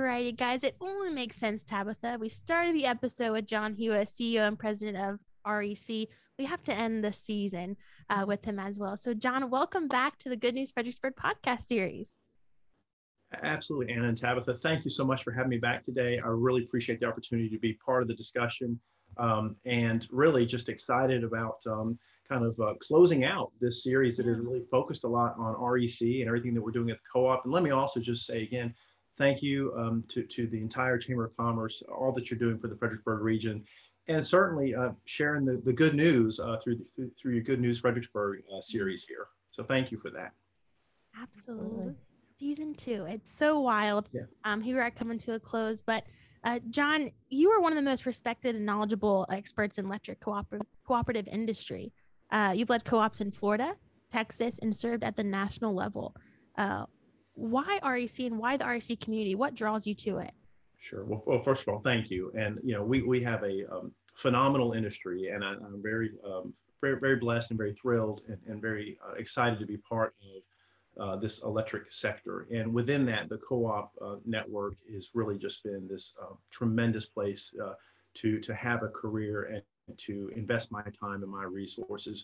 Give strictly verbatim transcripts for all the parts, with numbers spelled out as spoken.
Alrighty, guys, it only makes sense, Tabitha. We started the episode with John Hewitt, C E O and president of R E C. We have to end the season uh, with him as well. So, John, welcome back to the Good News Fredericksburg podcast series. Absolutely, Anna and Tabitha. Thank you so much for having me back today. I really appreciate the opportunity to be part of the discussion um, and really just excited about um, kind of uh, closing out this series that is really focused a lot on R E C and everything that we're doing at the co-op. And let me also just say again, thank you um, to, to the entire Chamber of Commerce, all that you're doing for the Fredericksburg region, and certainly uh, sharing the, the good news uh, through, the, through, through your Good News Fredericksburg uh, series here. So thank you for that. Absolutely. Season two. It's so wild. Yeah. Um, here we're coming to a close. But uh, John, you are one of the most respected and knowledgeable experts in electric cooperative cooperative industry. Uh, you've led co-ops in Florida, Texas, and served at the national level. Uh, why R E C and why the R E C community? What draws you to it? Sure. Well, well, first of all, thank you. And you know, we we have a um, phenomenal industry, and I, I'm very um, very very blessed and very thrilled and, and very uh, excited to be part of uh, this electric sector. And within that, the co-op uh, network has really just been this uh, tremendous place uh, to to have a career and to invest my time and my resources.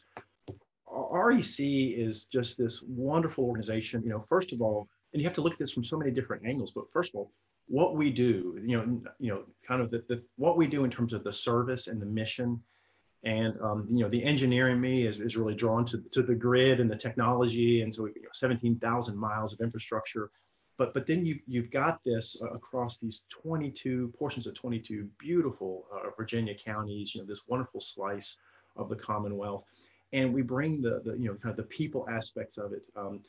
R E C is just this wonderful organization. You know, first of all, and you have to look at this from so many different angles. But first of all, what we do, you know, you know, kind of the, the what we do in terms of the service and the mission, and um, you know, the engineering me is, is really drawn to to the grid and the technology, and so you know, seventeen thousand miles of infrastructure. But but then you you've got this uh, across these twenty-two portions of twenty-two beautiful uh, Virginia counties. You know, this wonderful slice of the Commonwealth, and we bring the the you know kind of the people aspects of it. Um,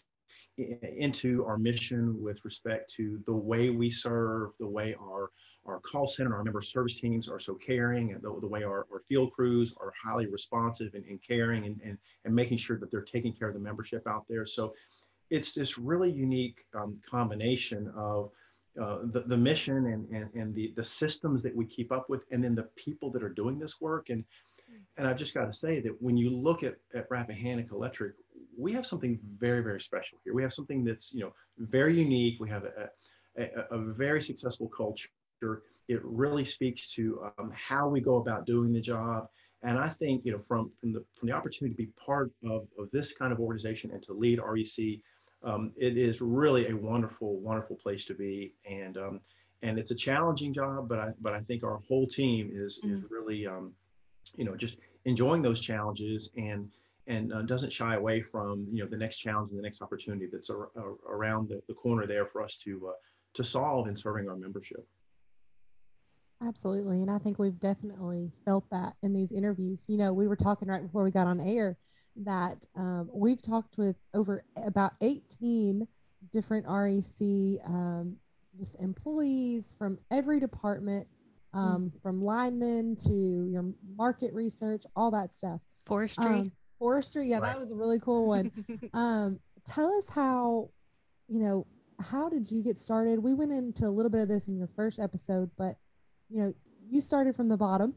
into our mission with respect to the way we serve, the way our, our call center, our member service teams are so caring, and the, the way our, our field crews are highly responsive and, and caring and, and, and making sure that they're taking care of the membership out there. So it's this really unique um, combination of uh, the, the mission and, and, and the, the systems that we keep up with, and then the people that are doing this work. And And I've just got to say that when you look at, at Rappahannock Electric, we have something very, very special here. We have something that's, you know, very unique. We have a, a, a very successful culture. It really speaks to um, how we go about doing the job. And I think, you know, from, from, the, from the opportunity to be part of, of this kind of organization and to lead R E C, um, it is really a wonderful, wonderful place to be. And, um, and it's a challenging job, but I, but I think our whole team is, mm-hmm. is really, um, you know, just enjoying those challenges and and uh, doesn't shy away from, you know, the next challenge and the next opportunity that's ar around the, the corner there for us to uh, to solve in serving our membership. Absolutely. And I think we've definitely felt that in these interviews. You know, we were talking right before we got on air that um, we've talked with over about eighteen different R E C um, just employees from every department, um, mm. from linemen to your market research, all that stuff. Forestry. Um, forestry. Yeah, right. That was a really cool one. um, tell us how, you know, how did you get started? We went into a little bit of this in your first episode, but you know, you started from the bottom.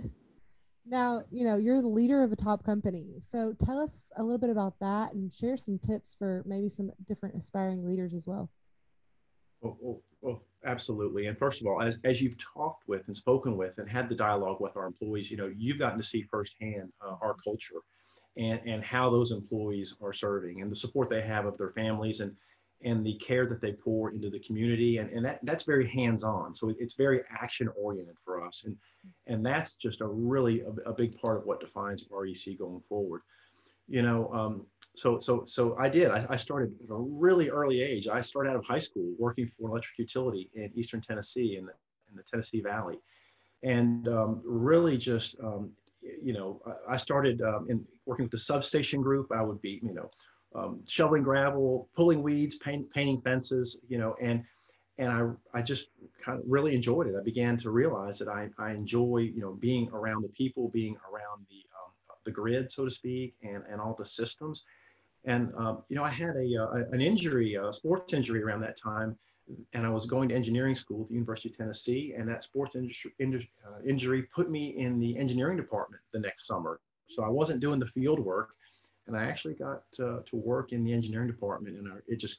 Now, you know, you're the leader of a top company. So tell us a little bit about that and share some tips for maybe some different aspiring leaders as well. Oh, oh, oh, absolutely. And first of all, as, as you've talked with and spoken with and had the dialogue with our employees, you know, you've gotten to see firsthand uh, our culture and, and how those employees are serving and the support they have of their families and and the care that they pour into the community. And, and that, that's very hands-on. So it's very action-oriented for us. And, and that's just a really a, a big part of what defines R E C going forward. You know, um, so so so I did. I, I started at a really early age. I started out of high school working for an electric utility in Eastern Tennessee in the, in the Tennessee Valley. And um, really just, um, you know, I started um, in working with the substation group. I would be, you know, Um, shoveling gravel, pulling weeds, paint, painting fences, you know, and and I I just kind of really enjoyed it. I began to realize that I, I enjoy, you know, being around the people, being around the um, the grid, so to speak, and and all the systems. And um, you know, I had a, a an injury, a sports injury around that time, and I was going to engineering school at the University of Tennessee, and that sports industry, uh, injury put me in the engineering department the next summer. So I wasn't doing the field work. And I actually got uh, to work in the engineering department, and I, it just clicked.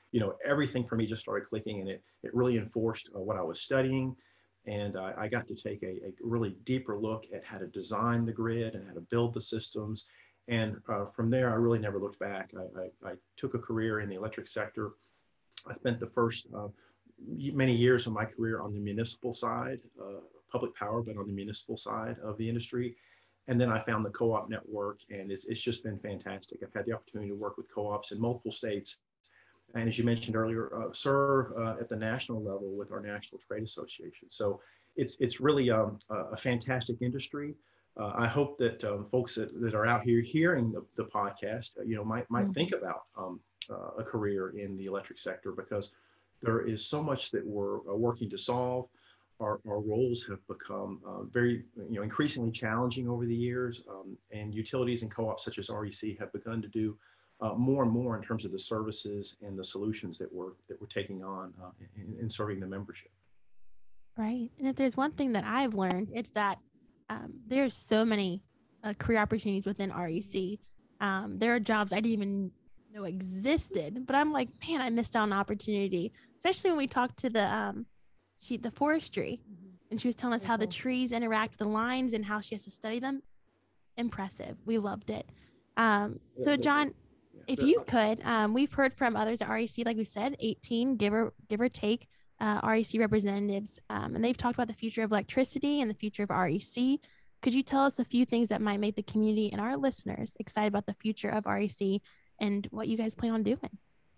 you know, everything for me just started clicking, and it, it really enforced uh, what I was studying. And uh, I got to take a, a really deeper look at how to design the grid and how to build the systems. And uh, from there, I really never looked back. I, I, I took a career in the electric sector. I spent the first uh, many years of my career on the municipal side, uh, public power, but on the municipal side of the industry. And then I found the co-op network, and it's, it's just been fantastic. I've had the opportunity to work with co-ops in multiple states. And as you mentioned earlier, uh, serve uh, at the national level with our National Trade Association. So it's, it's really um, a, a fantastic industry. Uh, I hope that um, folks that, that are out here hearing the, the podcast, uh, you know, might, might mm-hmm. think about um, uh, a career in the electric sector, because there is so much that we're uh, working to solve. Our, our roles have become uh, very, you know, increasingly challenging over the years, um, and utilities and co-ops such as R E C have begun to do uh, more and more in terms of the services and the solutions that we're that we're taking on uh, in, in serving the membership. Right, and if there's one thing that I've learned, it's that um, there's so many uh, career opportunities within R E C. Um, there are jobs I didn't even know existed, but I'm like, man, I missed out on an opportunity, especially when we talked to the um, she the forestry, mm-hmm. and she was telling us how the trees interact with the lines and how she has to study them. Impressive. We loved it. Um, so John, if you could, um, we've heard from others at R E C, like we said, eighteen, give or give or take, uh, R E C representatives, um, and they've talked about the future of electricity and the future of R E C. Could you tell us a few things that might make the community and our listeners excited about the future of R E C and what you guys plan on doing?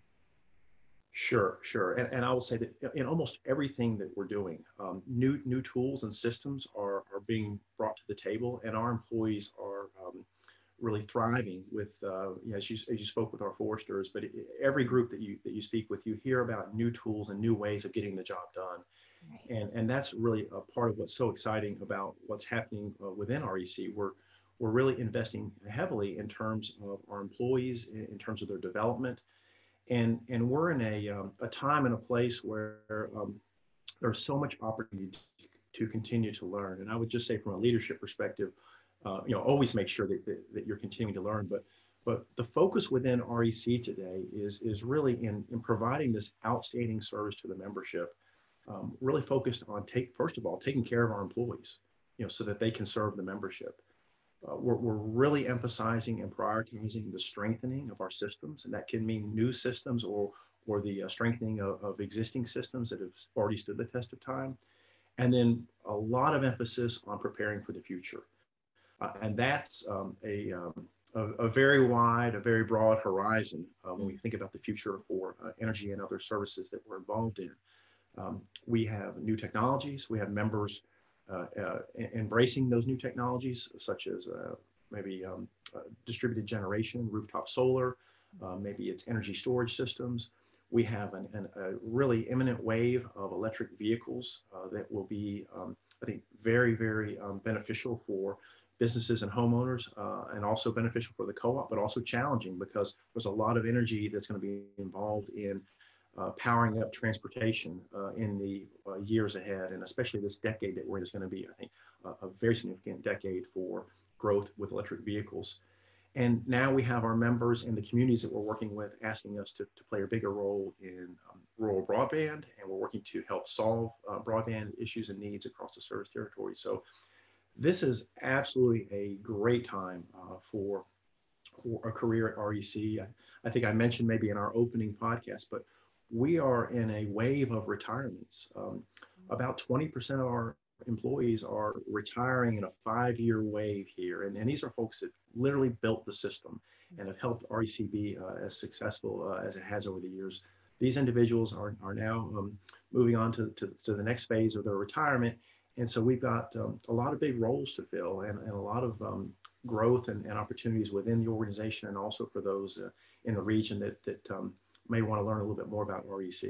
Sure, sure. And, and I will say that in almost everything that we're doing, um, new new tools and systems are, are being brought to the table, and our employees are um, really thriving with, uh, you know, as you, as you spoke with our foresters, but it, every group that you that you speak with, you hear about new tools and new ways of getting the job done. Right. And, and that's really a part of what's so exciting about what's happening uh, within R E C. We're, we're really investing heavily in terms of our employees, in, in terms of their development. And, and we're in a, um, a time and a place where um, there's so much opportunity to continue to learn. And I would just say from a leadership perspective, uh, you know, always make sure that, that, that you're continuing to learn. But, but the focus within R E C today is, is really in, in providing this outstanding service to the membership, um, really focused on, take, first of all, taking care of our employees, you know, so that they can serve the membership. Uh, we're, we're really emphasizing and prioritizing the strengthening of our systems, and that can mean new systems or, or the uh, strengthening of, of existing systems that have already stood the test of time. And then a lot of emphasis on preparing for the future. Uh, and that's um, a, um, a, a very wide, a very broad horizon uh, when we think about the future for uh, energy and other services that we're involved in. Um, we have new technologies, we have members Uh, uh, embracing those new technologies, such as uh, maybe um, uh, distributed generation, rooftop solar, uh, maybe it's energy storage systems. We have an, an, a really imminent wave of electric vehicles uh, that will be, um, I think, very, very um, beneficial for businesses and homeowners, uh, and also beneficial for the co-op, but also challenging because there's a lot of energy that's going to be involved in Uh, powering up transportation uh, in the uh, years ahead, and especially this decade that we're in is going to be, I think, uh, a very significant decade for growth with electric vehicles. And now we have our members in the communities that we're working with asking us to, to play a bigger role in um, rural broadband, and we're working to help solve uh, broadband issues and needs across the service territory. So this is absolutely a great time uh, for, for a career at R E C. I, I think I mentioned maybe in our opening podcast, but we are in a wave of retirements. Um, about twenty percent of our employees are retiring in a five-year wave here. And, and these are folks that literally built the system and have helped R E C be uh, as successful uh, as it has over the years. These individuals are, are now um, moving on to, to, to the next phase of their retirement. And so we've got um, a lot of big roles to fill, and, and a lot of um, growth and, and opportunities within the organization, and also for those uh, in the region that, that um, may want to learn a little bit more about R E C.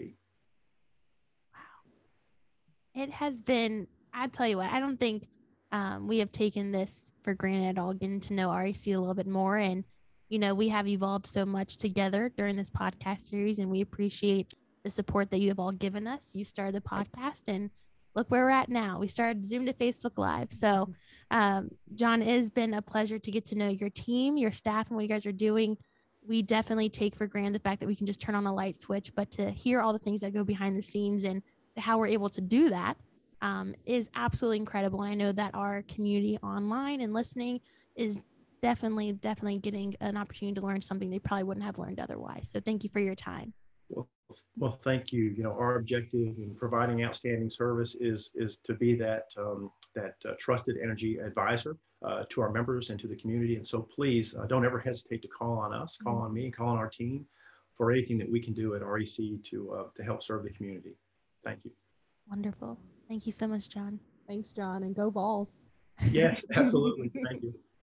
Wow. It has been, I tell you what, I don't think um, we have taken this for granted at all, getting to know R E C a little bit more. And, you know, we have evolved so much together during this podcast series, and we appreciate the support that you have all given us. You started the podcast, and look where we're at now. We started Zoom to Facebook Live. So, um, John, it has been a pleasure to get to know your team, your staff, and what you guys are doing. we definitely take for granted the fact that we can just turn on a light switch, but to hear all the things that go behind the scenes and how we're able to do that um, is absolutely incredible. And I know that our community online and listening is definitely, definitely getting an opportunity to learn something they probably wouldn't have learned otherwise. So thank you for your time. Well, well, thank you. You know, our objective in providing outstanding service is is to be that um, that uh, trusted energy advisor uh, to our members and to the community. And so, please uh, don't ever hesitate to call on us, call on me, call on our team for anything that we can do at R E C to uh, to help serve the community. Thank you. Wonderful. Thank you so much, John. Thanks, John, and go Vols. Yes, absolutely. Thank you.